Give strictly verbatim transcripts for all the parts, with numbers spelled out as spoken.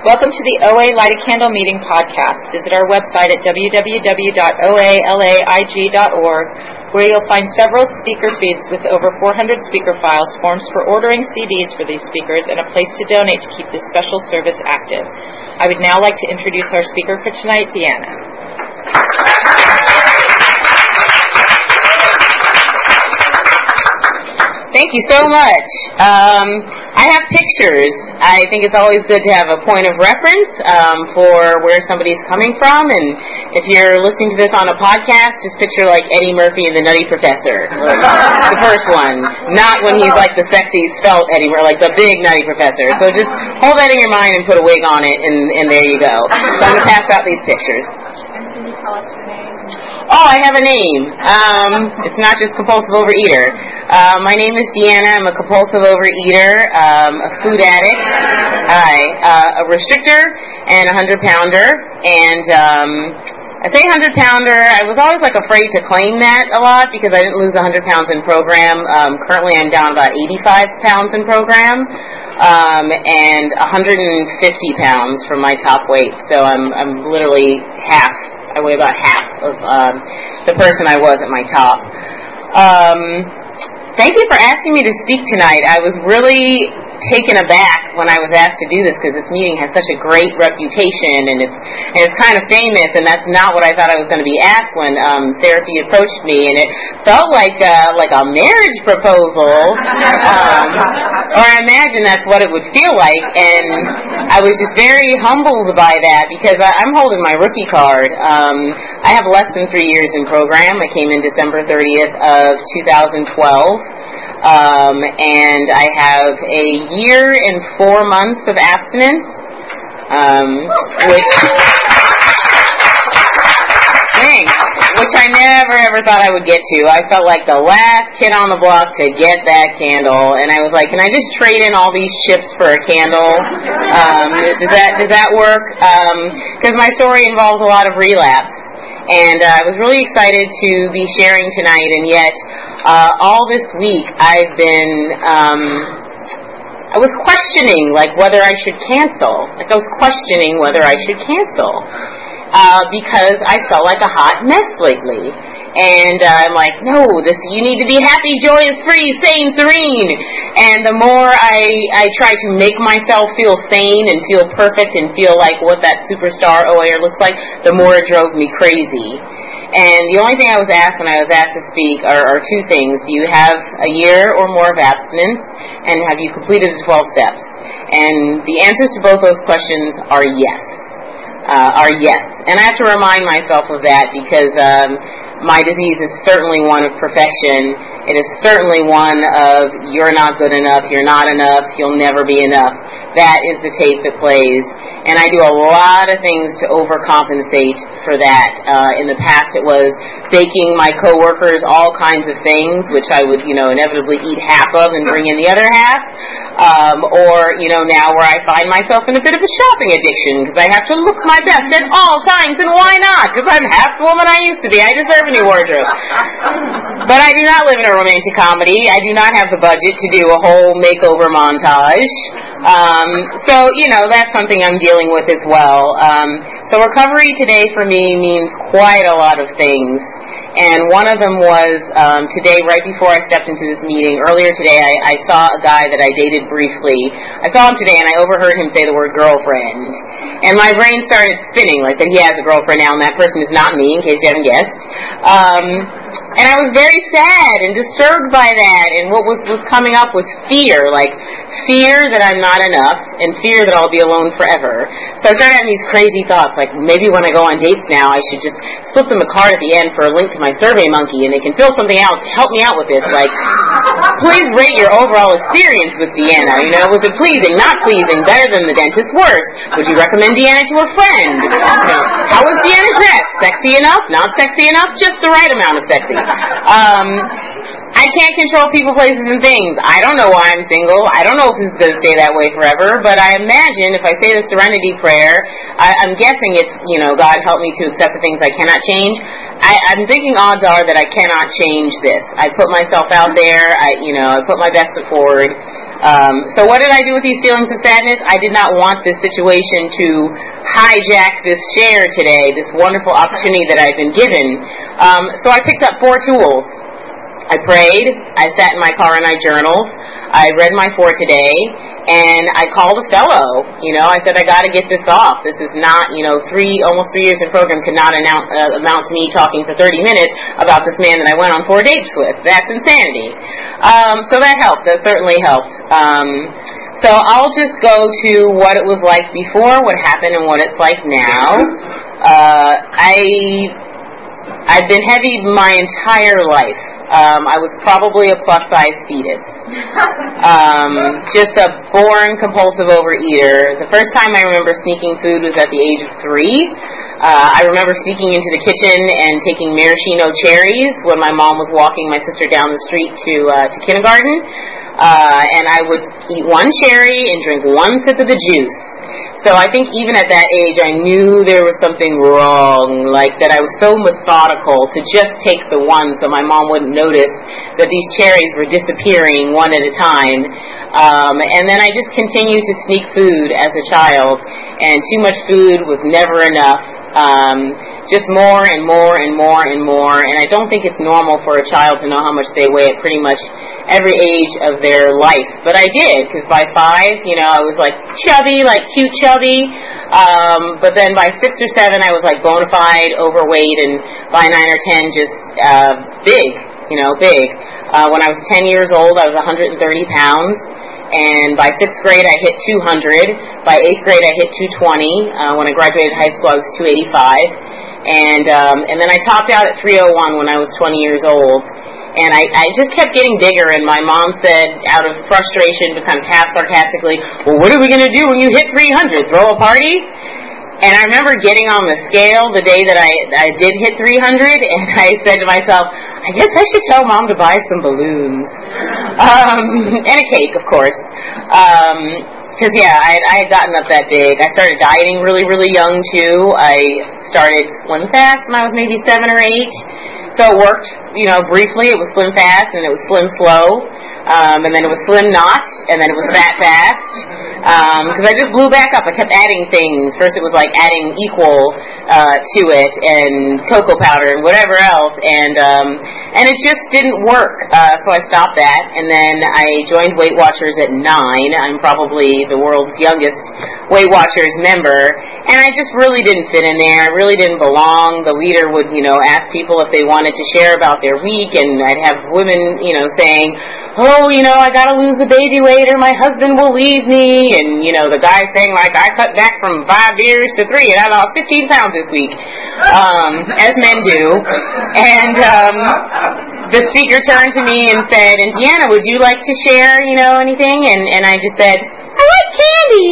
Welcome to the O A Light a Candle Meeting podcast. Visit our website at w w w dot o a laig dot org, where you'll find several speaker feeds with over four hundred speaker files, forms for ordering C Ds for these speakers, and a place to donate to keep this special service active. I would now like to introduce our speaker for tonight, Deanna. Thank you so much. Um, I have pictures. I think it's always good to have a point of reference um, for where somebody's coming from. And if you're listening to this on a podcast, just picture like Eddie Murphy and the Nutty Professor, like the first one, not when he's like the sexy svelte Eddie Murphy, like the big Nutty Professor. So just hold that in your mind and put a wig on it, and, and there you go. So I'm going to pass out these pictures. And can you tell us your name? Oh, I have a name. Um, it's not just compulsive overeater. Uh, my name is Deanna. I'm a compulsive overeater, um, a food addict, hi, uh, a restrictor, and a hundred pounder. And um, I say hundred pounder. I was always like afraid to claim that a lot because I didn't lose a hundred pounds in program. Um, currently, I'm down about eighty-five pounds in program, um, and one hundred fifty pounds from my top weight. So I'm I'm literally half. I weigh about half of um, the person I was at my top. Um, thank you for asking me to speak tonight. I was really taken aback when I was asked to do this because this meeting has such a great reputation and it's and it's kind of famous, and that's not what I thought I was going to be asked when um, Seraphy approached me, and it felt like uh, like a marriage proposal, um, or I imagine that's what it would feel like, and I was just very humbled by that because I, I'm holding my rookie card. Um, I have less than three years in program. I came in December thirtieth of two thousand twelve. Um, and I have a year and four months of abstinence, um, which, thanks, which I never ever thought I would get to. I felt like the last kid on the block to get that candle, and I was like, can I just trade in all these chips for a candle? Um, does that does that work? Because um, my story involves a lot of relapse. And uh, I was really excited to be sharing tonight, and yet uh, all this week I've been, um, I was questioning, like, whether I should cancel. Like, I was questioning whether I should cancel uh, because I felt like a hot mess lately. And uh, I'm like, no, this you need to be happy, joyous, free, sane, serene. And the more I, I try to make myself feel sane and feel perfect and feel like what that superstar O A R looks like, the more it drove me crazy. And the only thing I was asked when I was asked to speak are, are two things. Do you have a year or more of abstinence? And have you completed the twelve steps? And the answers to both those questions are yes. Uh, are yes. And I have to remind myself of that because um, my disease is certainly one of perfection. It is certainly one of you're not good enough, you're not enough, you'll never be enough. That is the tape that plays. And I do a lot of things to overcompensate for that. Uh, in the past it was baking my coworkers all kinds of things, which I would, you know, inevitably eat half of and bring in the other half. Um, or, you know, now where I find myself in a bit of a shopping addiction because I have to look my best at all times, and why not? Because I'm half the woman I used to be. I deserve a new wardrobe. But I do not live in a romantic comedy. I do not have the budget to do a whole makeover montage. Um, so, you know, that's something I'm dealing with as well. Um, so recovery today for me means quite a lot of things. And one of them was um, today, right before I stepped into this meeting, earlier today, I, I saw a guy that I dated briefly. I saw him today, and I overheard him say the word girlfriend. And my brain started spinning, like that he has a girlfriend now, and that person is not me, in case you haven't guessed. Um, and I was very sad and disturbed by that, and what was, was coming up was fear, like fear that I'm not enough, and fear that I'll be alone forever. So I started having these crazy thoughts, like maybe when I go on dates now, I should just slip them a card at the end for a link to my Survey Monkey, and they can fill something out to help me out with this. Like, please rate your overall experience with Deanna. You know, was it pleasing, not pleasing, better than the dentist, worse? Would you recommend Deanna to a friend? You know, how was Deanna dressed? Sexy enough? Not sexy enough? Just the right amount of sexy. Um, I can't control people, places, and things. I don't know why I'm single. I don't know if this is going to stay that way forever, but I imagine if I say the serenity prayer, I, I'm guessing it's, you know, God help me to accept the things I cannot change. I, I'm thinking odds are that I cannot change this. I put myself out there. I, you know, I put my best foot forward. Um, so what did I do with these feelings of sadness? I did not want this situation to hijack this share today, this wonderful opportunity that I've been given. Um, so I picked up four tools. I prayed, I sat in my car and I journaled, I read my for today, and I called a fellow. You know, I said, I got to get this off. This is not, you know, three, almost three years in program could not announce, uh, amount to me talking for thirty minutes about this man that I went on four dates with. That's insanity. Um, so that helped. That certainly helped. Um, so I'll just go to what it was like before, what happened, and what it's like now. Uh, I, I've been heavy my entire life. Um, I was probably a plus-size fetus. Um, just a born compulsive overeater. The first time I remember sneaking food was at the age of three. Uh, I remember sneaking into the kitchen and taking maraschino cherries when my mom was walking my sister down the street to uh, to kindergarten. Uh, and I would eat one cherry and drink one sip of the juice. So I think even at that age, I knew there was something wrong, like that I was so methodical to just take the one so my mom wouldn't notice that these cherries were disappearing one at a time. Um, and then I just continued to sneak food as a child, and too much food was never enough. Um, just more and more and more and more, and I don't think it's normal for a child to know how much they weigh at pretty much every age of their life. But I did, because by five, you know, I was like chubby, like cute chubby, um, but then by six or seven, I was like bona fide overweight, and by nine or ten, just uh, big, you know, big. Uh, when I was ten years old, I was one hundred thirty pounds. And by sixth grade, I hit two hundred. By eighth grade, I hit two twenty. Uh, when I graduated high school, I was two eighty-five. And um, and then I topped out at three oh one when I was twenty years old. And I, I just kept getting bigger. And my mom said, out of frustration, but kind of half sarcastically, well, what are we going to do when you hit three hundred? Throw a party? And I remember getting on the scale the day that I, I did hit three hundred, and I said to myself, I guess I should tell Mom to buy some balloons. Um, and a cake, of course. Because, um, yeah, I, I had gotten up that big. I started dieting really, really young, too. I started Slim Fast when I was maybe seven or eight. So it worked, you know, briefly. It was Slim Fast, and it was Slim Slow. Um, and then it was Slim Not, and then it was Fat Fast. Because um, I just blew back up. I kept adding things. First it was like adding equal uh, to it, and cocoa powder and whatever else, and um, and it just didn't work. Uh, so I stopped that, and then I joined Weight Watchers at nine. I'm probably the world's youngest Weight Watchers member, and I just really didn't fit in there. I really didn't belong. The leader would, you know, ask people if they wanted to share about their week, and I'd have women, you know, saying, oh, you know, I gotta lose the baby weight or my husband will leave me. And, you know, the guy saying, like, I cut back from five beers to three and I lost fifteen pounds this week, um, as men do. And um, the speaker turned to me and said, and Deanna, would you like to share, you know, anything? And, and I just said, I like candy.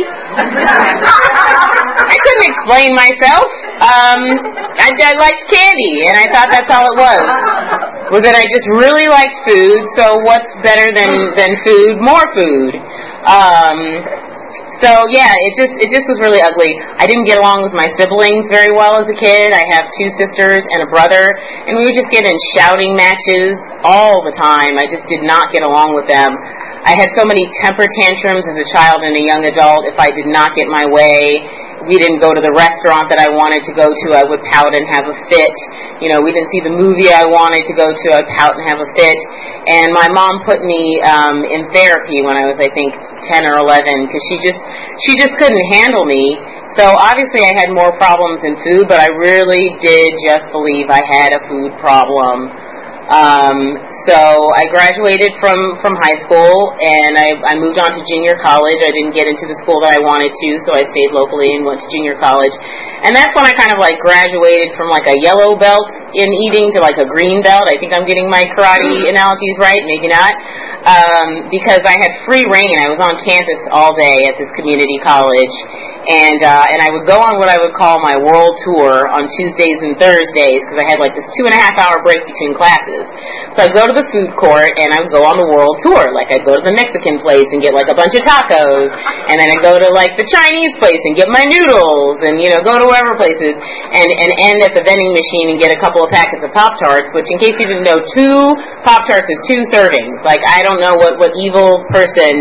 I couldn't explain myself. Um, I, I liked candy, and I thought that's all it was. Was that I just really liked food, so what's better than, than food? More food. Um, so yeah, it just it just was really ugly. I didn't get along with my siblings very well as a kid. I have two sisters and a brother, and we would just get in shouting matches all the time. I just did not get along with them. I had so many temper tantrums as a child and a young adult. If I did not get my way, we didn't go to the restaurant that I wanted to go to, I would pout and have a fit. You know, we didn't see the movie I wanted to go to, I'd pout and have a fit. And my mom put me um, in therapy when I was, I think, ten or eleven, because she just she just couldn't handle me. So obviously I had more problems in food, but I really did just believe I had a food problem. Um, so I graduated from, from high school, and I, I moved on to junior college. I didn't get into the school that I wanted to, so I stayed locally and went to junior college. And that's when I kind of like graduated from like a yellow belt in eating to like a green belt. I think I'm getting my karate analogies right, maybe not. Um, because I had free reign. I was on campus all day at this community college. And uh, and I would go on what I would call my world tour on Tuesdays and Thursdays, because I had like this two and a half hour break between classes. So I'd go to the food court and I would go on the world tour. Like I'd go to the Mexican place and get like a bunch of tacos, and then I'd go to like the Chinese place and get my noodles, and you know go to wherever places, and and end at the vending machine and get a couple of packets of Pop-Tarts. Which, in case you didn't know, two Pop-Tarts is two servings. Like I don't know what what evil person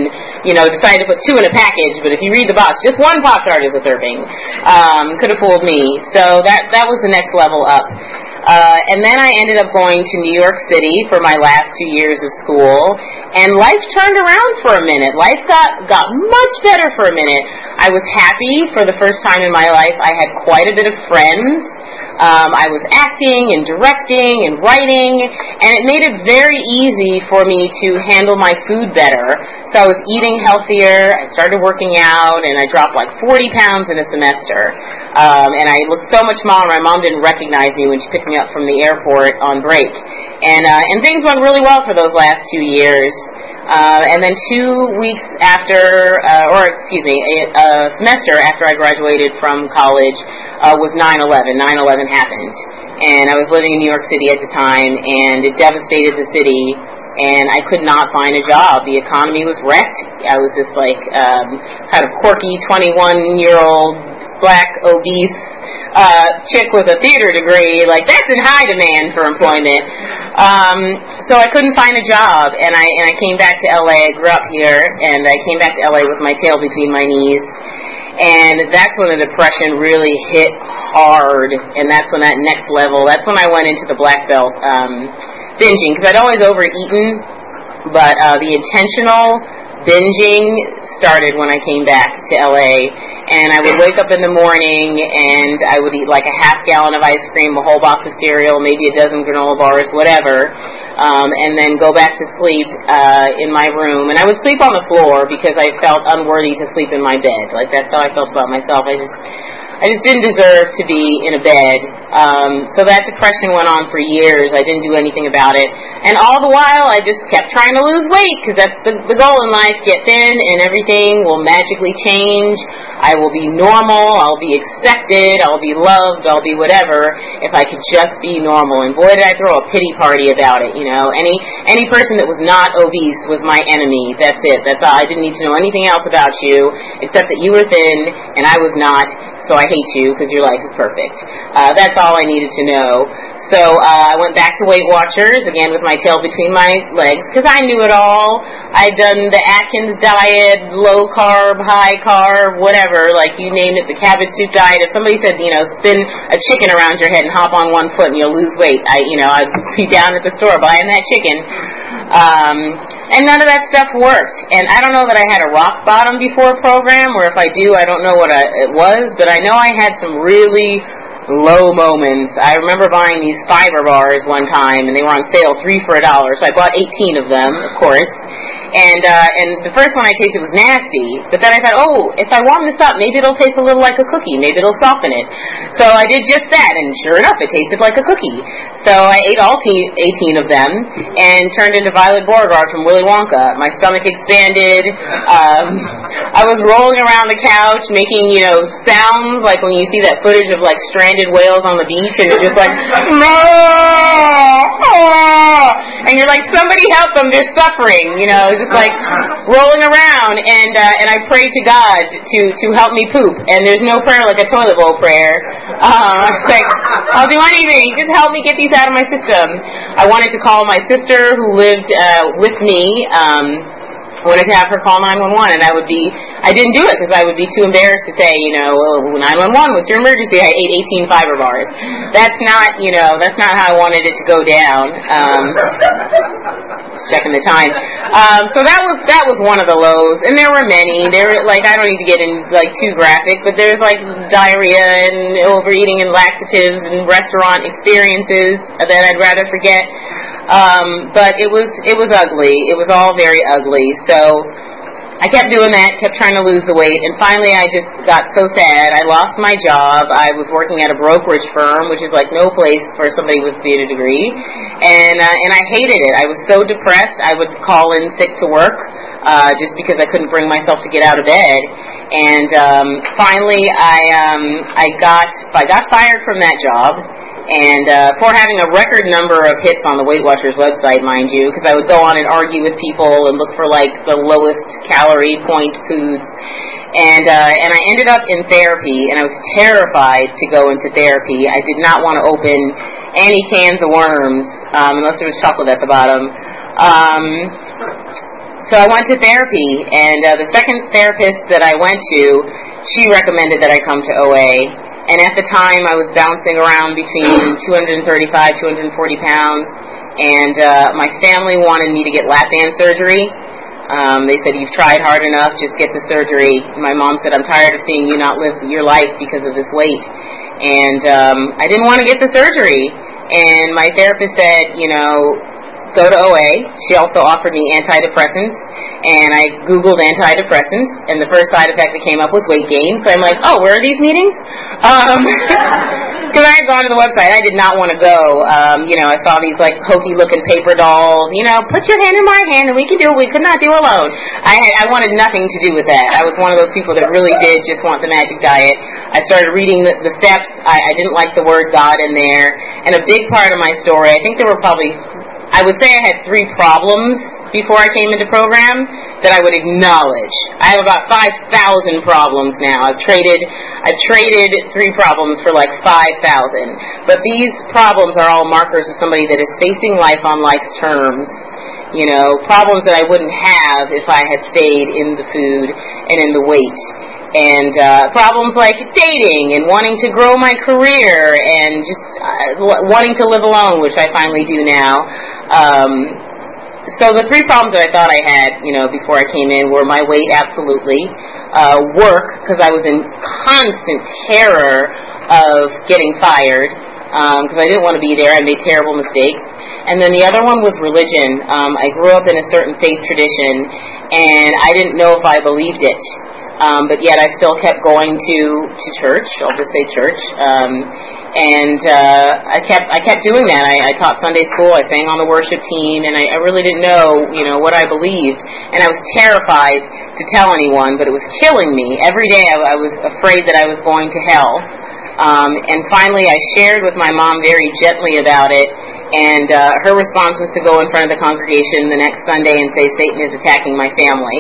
you know, decided to put two in a package, but if you read the box, just one Pop-Tart is a serving. Um, could have fooled me. So that, that was the next level up. Uh, and then I ended up going to New York City for my last two years of school, and life turned around for a minute. Life got, got much better for a minute. I was happy for the first time in my life. I had quite a bit of friends. Um, I was acting and directing and writing, and it made it very easy for me to handle my food better. So I was eating healthier, I started working out, and I dropped like forty pounds in a semester. Um, and I looked so much smaller, my mom didn't recognize me when she picked me up from the airport on break. And, uh, and things went really well for those last two years. Uh, and then two weeks after, uh, or excuse me, a, a semester after I graduated from college uh, was nine eleven. nine eleven happened. And I was living in New York City at the time, and it devastated the city, and I could not find a job. The economy was wrecked. I was this, like, um, kind of quirky twenty-one-year-old black obese uh, chick with a theater degree. Like, that's in high demand for employment. Um, so I couldn't find a job, and I and I came back to L A. I grew up here, and I came back to L A with my tail between my knees, and that's when the depression really hit hard, and that's when that next level, that's when I went into the black belt um, binging, because I'd always overeaten, but uh, the intentional binging started when I came back to L A, and I would wake up in the morning and I would eat like a half gallon of ice cream, a whole box of cereal, maybe a dozen granola bars, whatever, um, and then go back to sleep uh, in my room. And I would sleep on the floor because I felt unworthy to sleep in my bed. Like, that's how I felt about myself. I just I just didn't deserve to be in a bed. Um, so that depression went on for years. I didn't do anything about it. And all the while, I just kept trying to lose weight, because that's the, the goal in life. Get thin, and everything will magically change. I will be normal. I'll be accepted. I'll be loved. I'll be whatever if I could just be normal. And boy, did I throw a pity party about it, you know. Any any person that was not obese was my enemy. That's it. That's all. I didn't need to know anything else about you except that you were thin and I was not. So I hate you because your life is perfect. Uh, that's all I needed to know. So uh, I went back to Weight Watchers, again with my tail between my legs, because I knew it all. I'd done the Atkins diet, low carb, high carb, whatever, like you name it, the cabbage soup diet. If somebody said, you know, spin a chicken around your head and hop on one foot and you'll lose weight, I, you know, I'd be down at the store buying that chicken. Um, and none of that stuff worked. And I don't know that I had a rock bottom before program, or if I do, I don't know what I, it was, but I know I had some really low moments. I remember buying these fiber bars one time, and they were on sale, three for a dollar, so I bought eighteen of them, of course. And uh, and the first one I tasted was nasty, but then I thought, oh, if I warm this up, maybe it'll taste a little like a cookie. Maybe it'll soften it. So I did just that, and sure enough, it tasted like a cookie. So I ate all eighteen of them and turned into Violet Beauregard from Willy Wonka. My stomach expanded. Um, I was rolling around the couch making, you know, sounds like when you see that footage of, like, stranded whales on the beach, and they're just like, and you're like, somebody help them, they're suffering, you know, just like rolling around, and uh, and I prayed to God to, to help me poop, and there's no prayer like a toilet bowl prayer. Uh, it's like, I'll do anything, just help me get these out of my system. I wanted to call my sister who lived uh, with me, um, wanted to have her call nine one one, and I would be, I didn't do it because I would be too embarrassed to say, you know, oh, nine one one, what's your emergency? I ate eighteen fiber bars. That's not, you know, that's not how I wanted it to go down. Um, checking the time. Um, so that was, that was one of the lows, and there were many. There were, like, I don't need to get in, like, too graphic, but there's, like, diarrhea and overeating and laxatives and restaurant experiences that I'd rather forget. Um, but it was, it was ugly. It was all very ugly. So I kept doing that, kept trying to lose the weight, and finally I just got so sad. I lost my job. I was working at a brokerage firm, which is like no place for somebody with a theater degree, and uh, and I hated it. I was so depressed. I would call in sick to work uh, just because I couldn't bring myself to get out of bed. And um, finally, I um, I got I got fired from that job. And uh, for having a record number of hits on the Weight Watchers website, mind you, because I would go on and argue with people and look for, like, the lowest calorie point foods. And uh, and I ended up in therapy, and I was terrified to go into therapy. I did not want to open any cans of worms, um, unless there was chocolate at the bottom. Um, so I went to therapy, and uh, the second therapist that I went to, she recommended that I come to O A. And at the time, I was bouncing around between two thirty-five, two forty pounds, and uh, my family wanted me to get lap band surgery. Um, they said, you've tried hard enough, just get the surgery. My mom said, I'm tired of seeing you not live your life because of this weight. And um, I didn't want to get the surgery. And my therapist said, you know, go to O A. She also offered me antidepressants. And I Googled antidepressants, and the first side effect that came up was weight gain. So I'm like, oh, where are these meetings? Um, because I had gone to the website. I did not want to go. Um, you know, I saw these, like, hokey-looking paper dolls. You know, put your hand in my hand, and we can do what we could not do alone. I had, I wanted nothing to do with that. I was one of those people that really did just want the magic diet. I started reading the, the steps. I, I didn't like the word God in there. And a big part of my story, I think there were probably, I would say I had three problems before I came into program that I would acknowledge. I have about five thousand problems now. I've traded I've traded three problems for like five thousand. But these problems are all markers of somebody that is facing life on life's terms. You know, problems that I wouldn't have if I had stayed in the food and in the weight. And uh, problems like dating and wanting to grow my career and just uh, wanting to live alone, which I finally do now. Um, So the three problems that I thought I had, you know, before I came in were my weight, absolutely, uh, work, because I was in constant terror of getting fired, because um, I didn't want to be there. I made terrible mistakes. And then the other one was religion. Um, I grew up in a certain faith tradition, and I didn't know if I believed it. Um, but yet I still kept going to, to church. I'll just say church. Um, And uh, I kept I kept doing that. I, I taught Sunday school. I sang on the worship team, and I, I really didn't know, you know, what I believed. And I was terrified to tell anyone, but it was killing me. Every day I, I was afraid that I was going to hell. Um, and finally, I shared with my mom very gently about it. And uh, her response was to go in front of the congregation the next Sunday and say, Satan is attacking my family.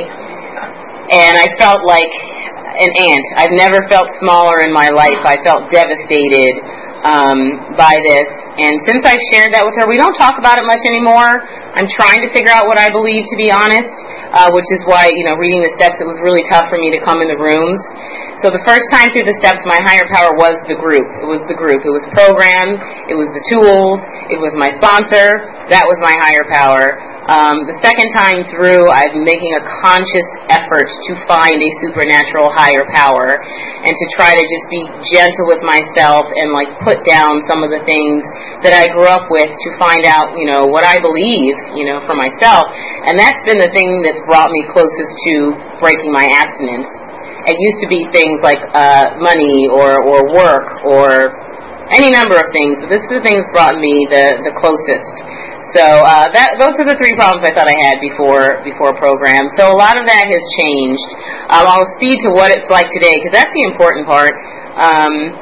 And I felt like an ant. I've never felt smaller in my life. I felt devastated um, by this. And since I've shared that with her, we don't talk about it much anymore. I'm trying to figure out what I believe, to be honest, uh, which is why, you know, reading the steps, it was really tough for me to come in the rooms. So the first time through the steps, my higher power was the group. It was the group. It was program. It was the tools. It was my sponsor. That was my higher power. Um, the second time through, I'm making a conscious effort to find a supernatural higher power and to try to just be gentle with myself and, like, put down some of the things that I grew up with to find out, you know, what I believe, you know, for myself. And that's been the thing that's brought me closest to breaking my abstinence. It used to be things like uh, money or, or work or any number of things, but this is the thing that's brought me the, the closest. So uh, that, those are the three problems I thought I had before before program. So a lot of that has changed. Um, I'll speed to what it's like today, because that's the important part. Um,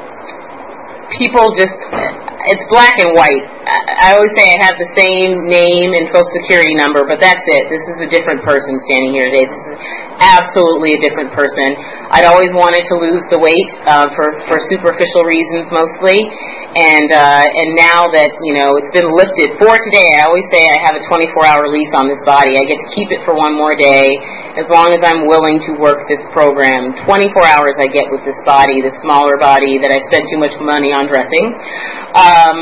people just, it's black and white. I, I always say I have the same name and social security number, but that's it. This is a different person standing here today. This is absolutely a different person. I'd always wanted to lose the weight uh, for, for superficial reasons mostly. And uh, and now that, you know, it's been lifted for today, I always say I have a twenty-four hour lease on this body. I get to keep it for one more day as long as I'm willing to work this program. twenty-four hours I get with this body, this smaller body that I spend too much money on dressing. Um,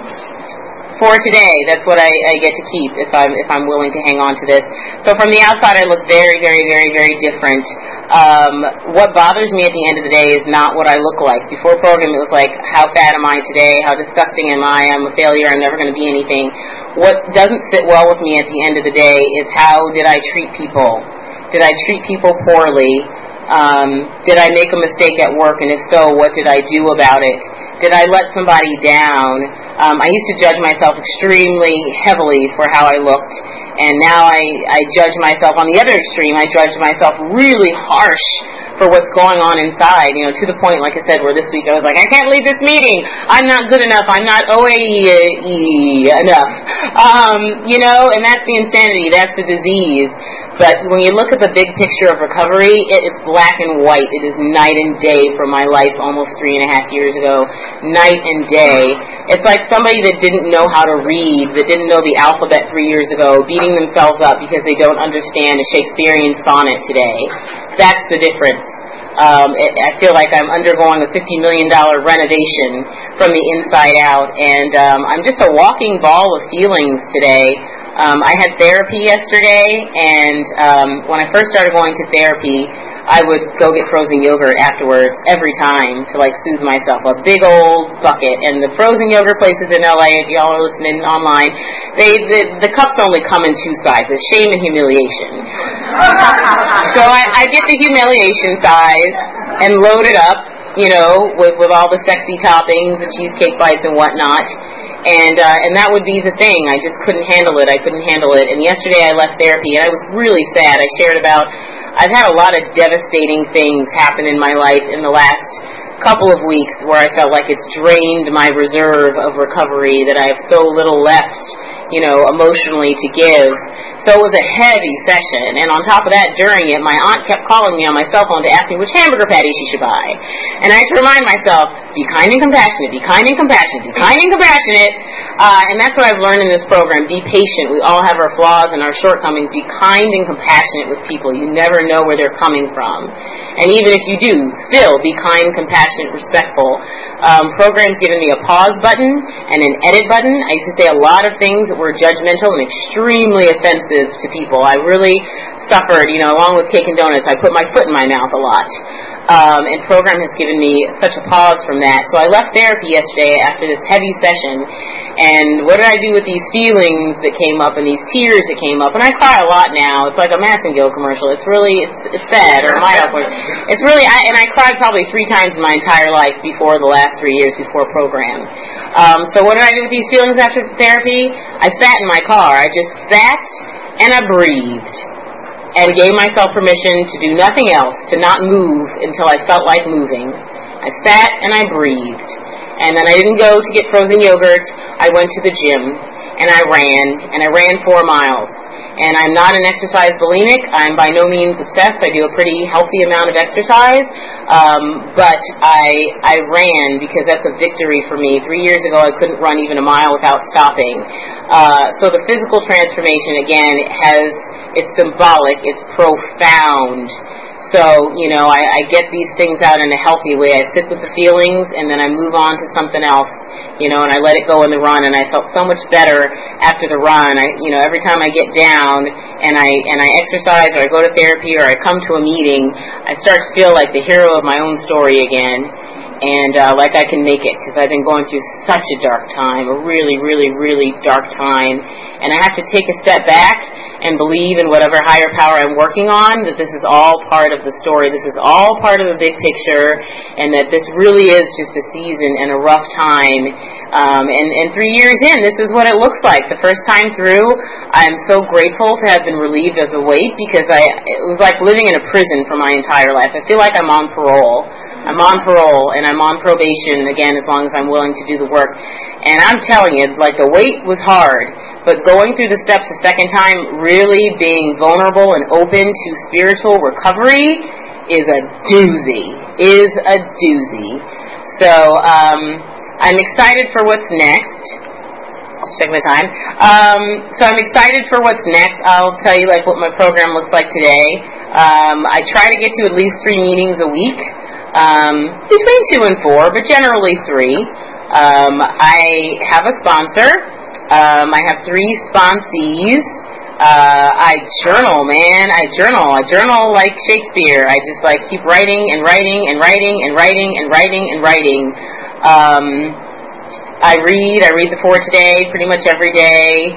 for today, that's what I, I get to keep if I'm if I'm willing to hang on to this. So from the outside, I look very, very, very, very different. Um, what bothers me at the end of the day is not what I look like. Before program, it was like, how fat am I today? How disgusting am I? I'm a failure. I'm never going to be anything. What doesn't sit well with me at the end of the day is how did I treat people? Did I treat people poorly? Um, did I make a mistake at work? And if so, what did I do about it? Did I let somebody down? Um, I used to judge myself extremely heavily for how I looked. And now I, I judge myself on the other extreme. I judge myself really harsh for what's going on inside, you know, to the point, like I said, where this week I was like, I can't leave this meeting. I'm not good enough. I'm not O A E enough. Um, you know, and that's the insanity. That's the disease. But when you look at the big picture of recovery, it is black and white. It is night and day from my life almost three and a half years ago. Night and day. It's like somebody that didn't know how to read, that didn't know the alphabet three years ago, beating themselves up because they don't understand a Shakespearean sonnet today. That's the difference. Um, it, I feel like I'm undergoing a fifty million dollars renovation from the inside out, and um, I'm just a walking ball of feelings today. Um, I had therapy yesterday, and um, when I first started going to therapy, I would go get frozen yogurt afterwards every time to like soothe myself. A big old bucket, and the frozen yogurt places in L A, if y'all are listening online, they the, the cups only come in two sizes, shame and humiliation. So I, I get the humiliation size and load it up, you know, with, with all the sexy toppings, the cheesecake bites and whatnot. And uh, and that would be the thing. I just couldn't handle it. I couldn't handle it. And yesterday I left therapy, and I was really sad. I shared about, I've had a lot of devastating things happen in my life in the last couple of weeks where I felt like it's drained my reserve of recovery, that I have so little left, you know, emotionally to give. So it was a heavy session, and on top of that, during it, my aunt kept calling me on my cell phone to ask me which hamburger patty she should buy. And I had to remind myself, be kind and compassionate, be kind and compassionate, be kind and compassionate. Uh, and that's what I've learned in this program. Be patient. We all have our flaws and our shortcomings. Be kind and compassionate with people. You never know where they're coming from. And even if you do, still be kind, compassionate, respectful. Um, program's given me a pause button and an edit button. I used to say a lot of things that were judgmental and extremely offensive to people. I really suffered, you know, along with cake and donuts. I put my foot in my mouth a lot. Um, and program has given me such a pause from that. So I left therapy yesterday after this heavy session, and what did I do with these feelings that came up and these tears that came up? And I cry a lot now. It's like a Massengill commercial. It's really, it's, it's sad, or my output. It's really, I, and I cried probably three times in my entire life before the last three years before program. Um, so what did I do with these feelings after therapy? I sat in my car. I just sat and I breathed, and gave myself permission to do nothing else, to not move until I felt like moving. I sat and I breathed. And then I didn't go to get frozen yogurt. I went to the gym, and I ran, and I ran four miles. And I'm not an exercise bulimic. I'm by no means obsessed. I do a pretty healthy amount of exercise. Um, but I I ran because that's a victory for me. Three years ago, I couldn't run even a mile without stopping. Uh, so the physical transformation, again, has... It's symbolic. It's profound. So, you know, I, I get these things out in a healthy way. I sit with the feelings, and then I move on to something else, you know, and I let it go in the run, and I felt so much better after the run. I, you know, every time I get down and I and I exercise or I go to therapy or I come to a meeting, I start to feel like the hero of my own story again, and uh, like I can make it, because I've been going through such a dark time, a really, really, really dark time, and I have to take a step back and believe in whatever higher power I'm working on, that this is all part of the story, this is all part of the big picture, and that this really is just a season and a rough time. Um, and, and three years in, this is what it looks like. The first time through, I'm so grateful to have been relieved of the weight, because I it was like living in a prison for my entire life. I feel like I'm on parole. I'm on parole, and I'm on probation, again, as long as I'm willing to do the work. And I'm telling you, like, the weight was hard. But going through the steps a second time, really being vulnerable and open to spiritual recovery is a doozy, is a doozy. So um, I'm excited for what's next. Just check my time. Um, so I'm excited for what's next. I'll tell you like what my program looks like today. Um, I try to get to at least three meetings a week, um, between two and four, but generally three. Um, I have a sponsor. Um, I have three sponsees. Uh, I journal, man. I journal. I journal like Shakespeare. I just like keep writing and writing and writing and writing and writing and writing. Um, I read. I read the Four Today pretty much every day.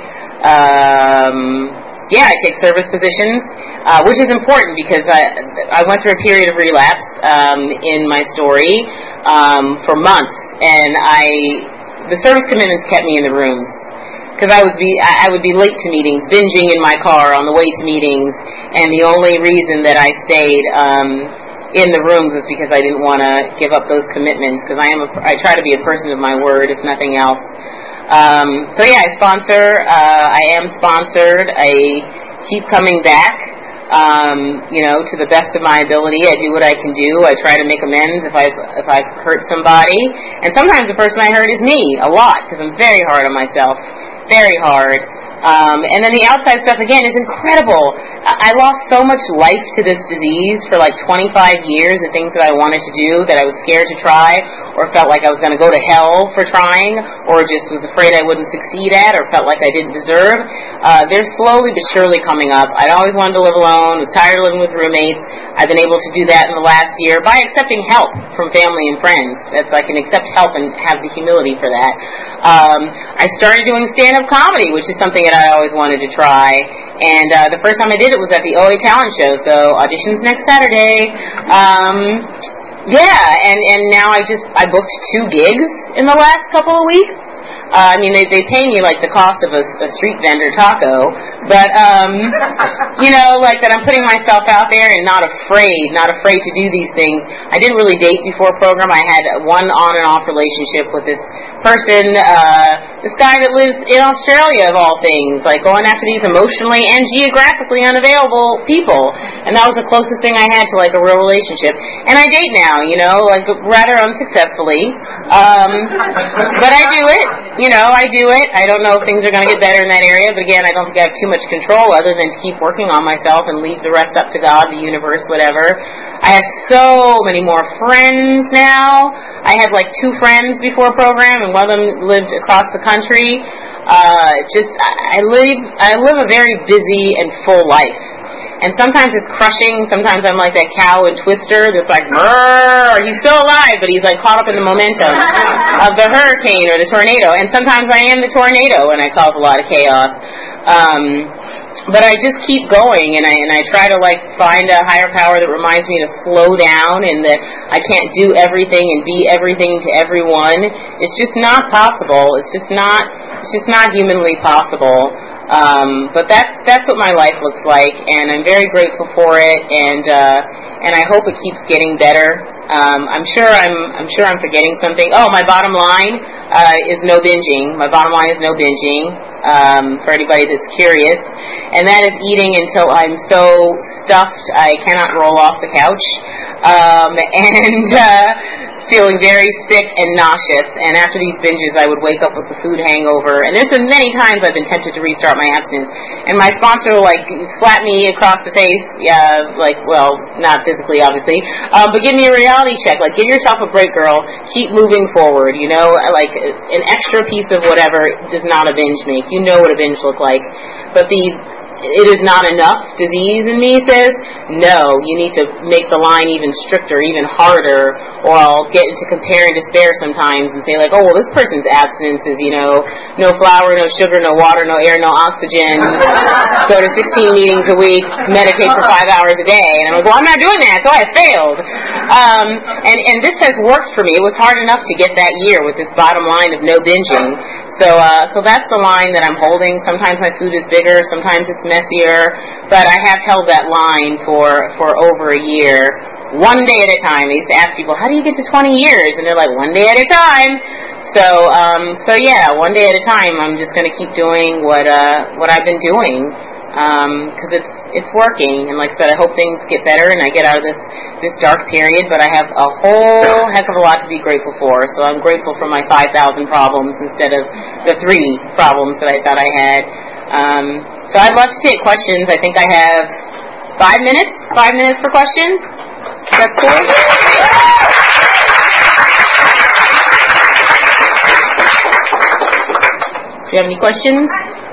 Um, yeah, I take service positions, uh, which is important because I I went through a period of relapse um, in my story um, for months, and I the service commitments kept me in the rooms. Because I would be, I would be late to meetings, binging in my car on the way to meetings, and the only reason that I stayed um, in the rooms was because I didn't want to give up those commitments. Because I am, a, I try to be a person of my word, if nothing else. Um, so yeah, I sponsor. Uh, I am sponsored. I keep coming back. Um, you know, to the best of my ability, I do what I can do. I try to make amends if I've, if I've hurt somebody. And sometimes the person I hurt is me, a lot, because I'm very hard on myself. Very hard. Um, and then the outside stuff, again, is incredible. I, I lost so much life to this disease for like twenty-five years of things that I wanted to do that I was scared to try, or felt like I was going to go to hell for trying, or just was afraid I wouldn't succeed at, or felt like I didn't deserve. Uh, they're slowly but surely coming up. I always wanted to live alone, was tired of living with roommates. I've been able to do that in the last year by accepting help from family and friends. That's I can accept help and have the humility for that. Um, I started doing stand-up comedy, which is something that I always wanted to try. And uh, the first time I did it was at the O A Talent Show, so auditions next Saturday. Um, yeah, and, and now I just, I booked two gigs in the last couple of weeks. Uh, I mean, they, they pay me like the cost of a, a street vendor taco, but, um, you know, like that I'm putting myself out there and not afraid, not afraid to do these things. I didn't really date before program. I had one on and off relationship with this person, uh, this guy that lives in Australia of all things, like going after these emotionally and geographically unavailable people. And that was the closest thing I had to like a real relationship. And I date now, you know, like rather unsuccessfully. Um, but I do it. You know, I do it. I don't know if things are going to get better in that area, but again, I don't think I have too much control other than to keep working on myself and leave the rest up to God, the universe, whatever. I have so many more friends now. I had like two friends before program, and one of them lived across the country. Uh, just, I live, I live a very busy and full life. And sometimes it's crushing. Sometimes I'm like that cow in Twister that's like, brrr, he's still alive, but he's like caught up in the momentum of the hurricane or the tornado. And sometimes I am the tornado and I cause a lot of chaos. Um, but I just keep going, and I and I try to like find a higher power that reminds me to slow down, and that I can't do everything and be everything to everyone. It's just not possible. It's just not. It's just not humanly possible. Um, but that's that's what my life looks like, and I'm very grateful for it, and uh, and I hope it keeps getting better. Um, I'm sure I'm I'm sure I'm forgetting something. Oh, my bottom line uh, is no binging. My bottom line is no binging. Um, for anybody that's curious, and that is eating until I'm so stuffed I cannot roll off the couch, um, and uh, feeling very sick and nauseous. And after these binges, I would wake up with the food hangover. And there's been many times I've been tempted to restart my abstinence, and my sponsor will like slap me across the face, yeah, like well, not physically, obviously, um, but give me a reality check. Like, give yourself a break, girl. Keep moving forward. You know, like an extra piece of whatever does not a binge make. You know what a binge look like, but the it is not enough disease in me says, no, you need to make the line even stricter, even harder, or I'll get into compare and despair sometimes and say like, oh, well, this person's abstinence is, you know, no flour, no sugar, no water, no air, no oxygen, go to sixteen meetings a week, meditate for five hours a day. And I'm like, well, I'm not doing that, so I failed. Um, and, and this has worked for me. It was hard enough to get that year with this bottom line of no binging. So, uh, so that's the line that I'm holding. Sometimes my food is bigger, sometimes it's messier, but I have held that line for, for over a year, one day at a time. I used to ask people, how do you get to twenty years? And they're like, one day at a time. So, um, so yeah, one day at a time, I'm just going to keep doing what, uh, what I've been doing. Um, cause it's, it's working. And like I said, I hope things get better and I get out of this, this dark period, but I have a whole heck of a lot to be grateful for. So I'm grateful for my five thousand problems instead of the three problems that I thought I had. Um, so I'd love to take questions. I think I have five minutes, five minutes for questions. That's cool. Do you have any questions?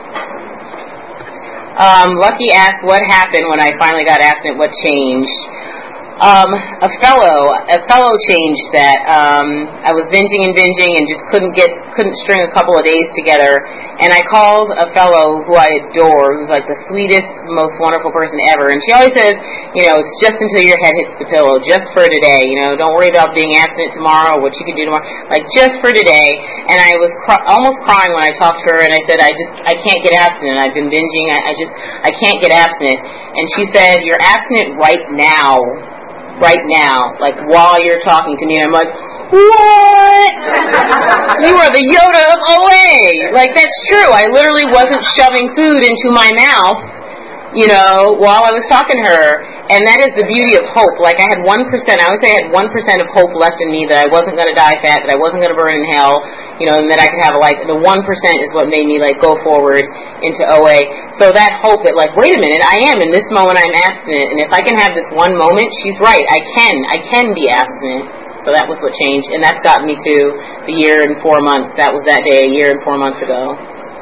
Um, Lucky asked, what happened when I finally got abstinent? What changed? Um, a fellow, a fellow changed that. Um, I was binging and binging and just couldn't get, couldn't string a couple of days together. And I called a fellow who I adore, who's like the sweetest, most wonderful person ever. And she always says, you know, it's just until your head hits the pillow, just for today. You know, don't worry about being abstinent tomorrow or what you can do tomorrow. Like, just for today. And I was cr- almost crying when I talked to her, and I said, I just, I can't get abstinent. I've been binging. I, I just, I can't get abstinent. And she said, you're abstinent right now. Right now, like while you're talking to me. And I'm like, what? You are the Yoda of O A. Like, that's true. I literally wasn't shoving food into my mouth you know, while I was talking to her. And that is the beauty of hope. Like, I had one percent, I would say I had one percent of hope left in me that I wasn't going to die fat, that I wasn't going to burn in hell, you know, and that I could have, like, the one percent is what made me, like, go forward into O A. So that hope that, like, wait a minute, I am, in this moment I'm abstinent, and if I can have this one moment, she's right, I can, I can be abstinent. So that was what changed, and that's gotten me to the year and four months. That was that day, a year and four months ago.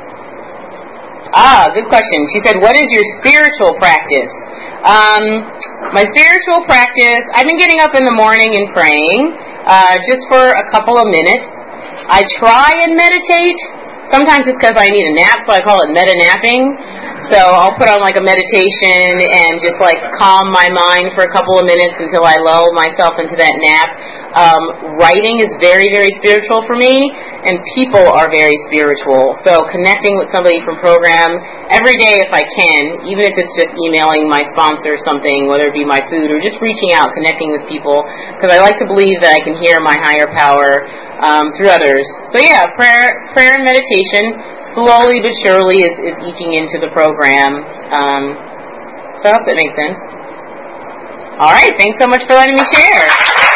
Ah, good question. She said, what is your spiritual practice? Um, my spiritual practice, I've been getting up in the morning and praying, uh, just for a couple of minutes. I try and meditate. Sometimes it's because I need a nap, so I call it meta-napping. So I'll put on like a meditation and just like calm my mind for a couple of minutes until I lull myself into that nap. Um, writing is very, very spiritual for me, and people are very spiritual. So connecting with somebody from program every day if I can, even if it's just emailing my sponsor something, whether it be my food or just reaching out, connecting with people, because I like to believe that I can hear my higher power um, through others. So yeah, prayer, prayer and meditation, slowly but surely is, is eking into the program. Um, so I hope that makes sense. All right, thanks so much for letting me share.